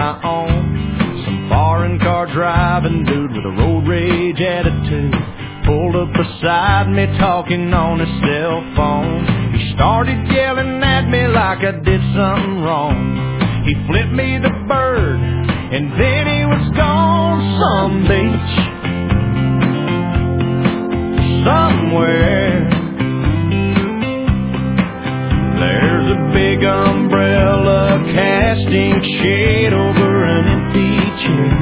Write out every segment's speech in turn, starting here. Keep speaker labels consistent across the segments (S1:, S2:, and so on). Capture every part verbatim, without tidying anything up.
S1: my own. Some foreign car driving dude with a road rage attitude pulled up beside me talking on his cell phone. He started yelling at me like I did something wrong. He flipped me the bird and then he was gone. Some beach somewhere, there's a big umbrella casting shade over an empty chair.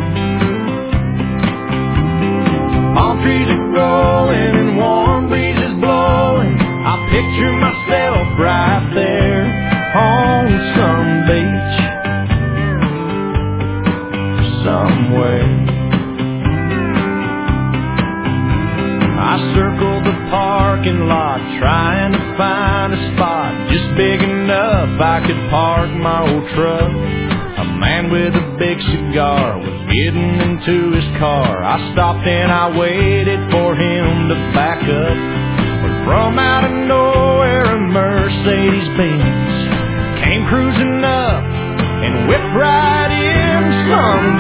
S1: Palm trees are growing and warm breezes blowing. I picture myself right there on some beach somewhere. I circled the parking lot trying to find a spot just big enough I could park my old truck. A man with a big cigar was getting into his car. I stopped and I waited for him to back up. But from out of nowhere a Mercedes-Benz came cruising up and whipped right in. Some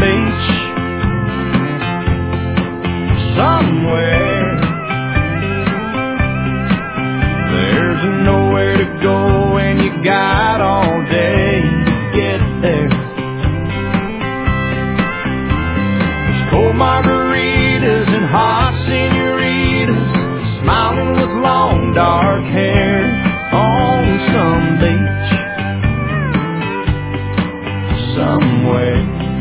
S1: beach somewhere, there's nowhere to go and you got all day to get there. There's cold margaritas and hot senoritas smiling with long dark hair on some beach somewhere.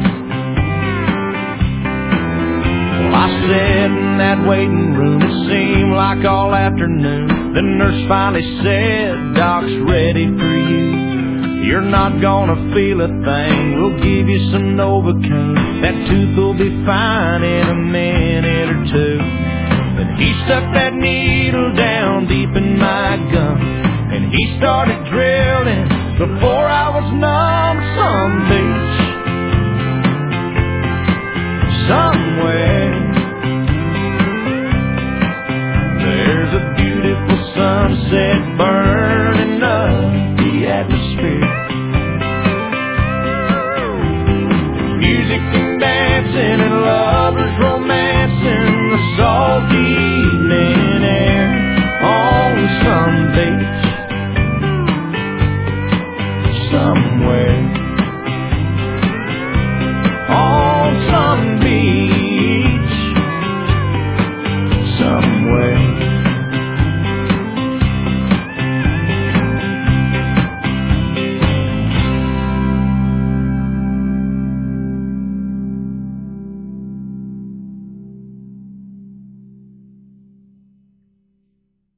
S1: Well, I sat in that waiting room, it seemed like all afternoon. The nurse finally said, Doc's ready for you. You're not gonna feel a thing. We'll give you some Novocaine. That tooth will be fine in a minute or two. Then he stuck that needle down deep in my gum and he started drilling before I was numb. Some beach somewhere, there's a beautiful sunset burning up the atmosphere. Music and dancing and lovers romancing the salty evening air on some beach somewhere.